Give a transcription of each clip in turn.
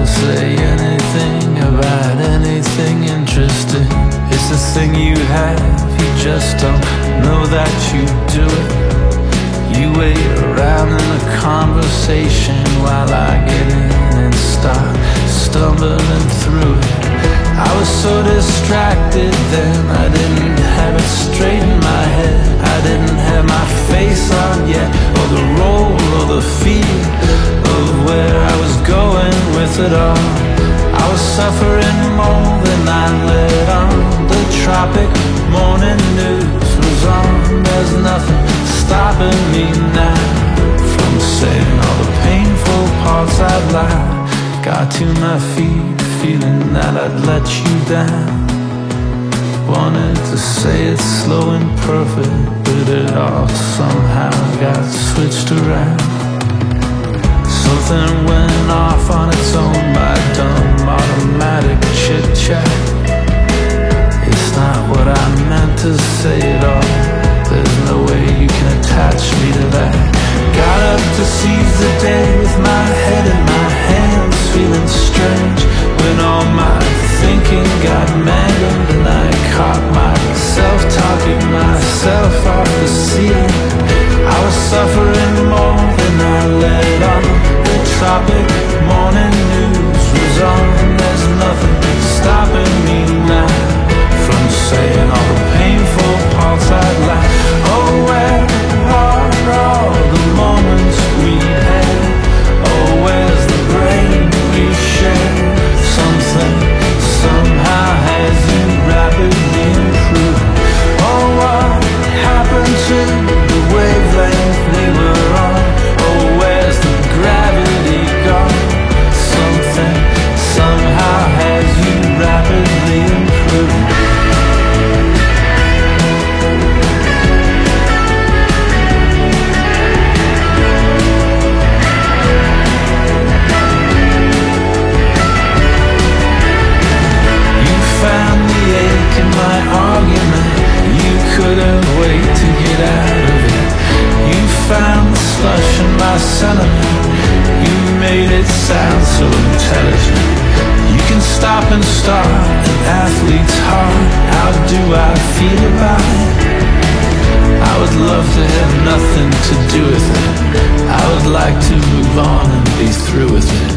say anything about anything interesting. It's the thing you have, you just don't know that you do it. You wait around in a conversation while I get in and start stumbling through it. I was so distracted then, I didn't have it straight in my head. I didn't have my face on yet, or the role or the feel of where I was going with it all. I was suffering more than I let on. The tropic morning news was on. There's nothing stopping me now from saying all the painful parts I'd lied. Got to my feet, feeling that I'd let you down. Wanted to say it slow and perfect, but it all somehow got switched around. Something went off on its own by dumb automatic chit-chat. It's not what I meant to say at all. There's no way you can attach me to that. Got up to seize the day with my head in my hands, feeling strange when all my thinking got mangled, and I caught myself talking myself off the ceiling. I was suffering more than I let on. The tropic morning news was on. There's nothing stopping me now from saying all the painful parts I'd like. Oh, where are all the moments we had? Oh, where's the brain we shared? Something somehow has you rapidly improved. Oh, what happened to the wavelength we were on? Oh, where's the gravity gone? Something somehow has you rapidly improved. Found the ache in my argument. You couldn't wait to get out of it. You found the slush in my sentiment. You made it sound so intelligent. You can stop and start an athlete's heart. How do I feel about it? I would love to have nothing to do with it. I would like to move on and be through with it.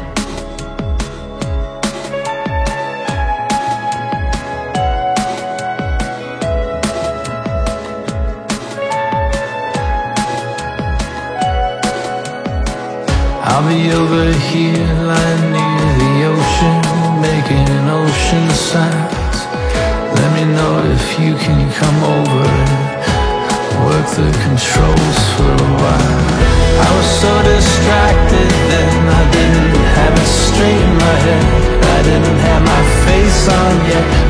I'll be over here lying near the ocean, making ocean sounds. Let me know if you can come over and work the controls for a while. I was so distracted then, I didn't have it straight in my head. I didn't have my face on yet,